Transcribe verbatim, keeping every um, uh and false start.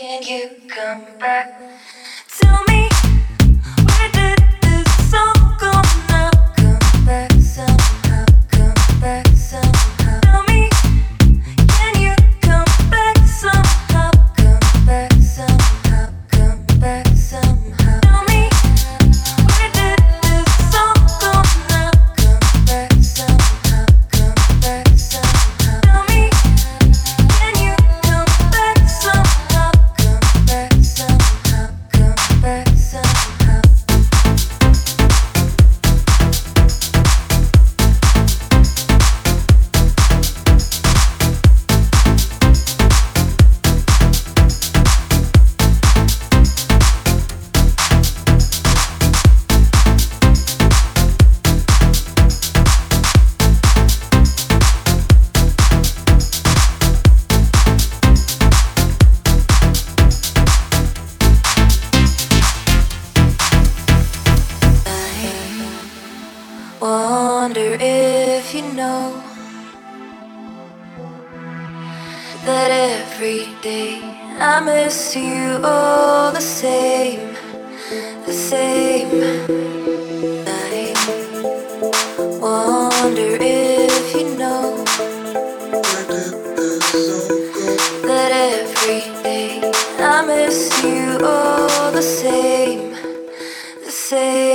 Can you come back? Tell me, where did this song go now? Come back somehow, come back somehow. Tell me, can you come back somehow? Come back somehow, come back somehow. Tell me, where did this song go now? Come back somehow, come back somehow. Tell me, can you come back somehow? Come back somehow, come back somehow. Wonder if you know that every day I miss you all the same, the same. I wonder if you know that every day I miss you all the same, the same.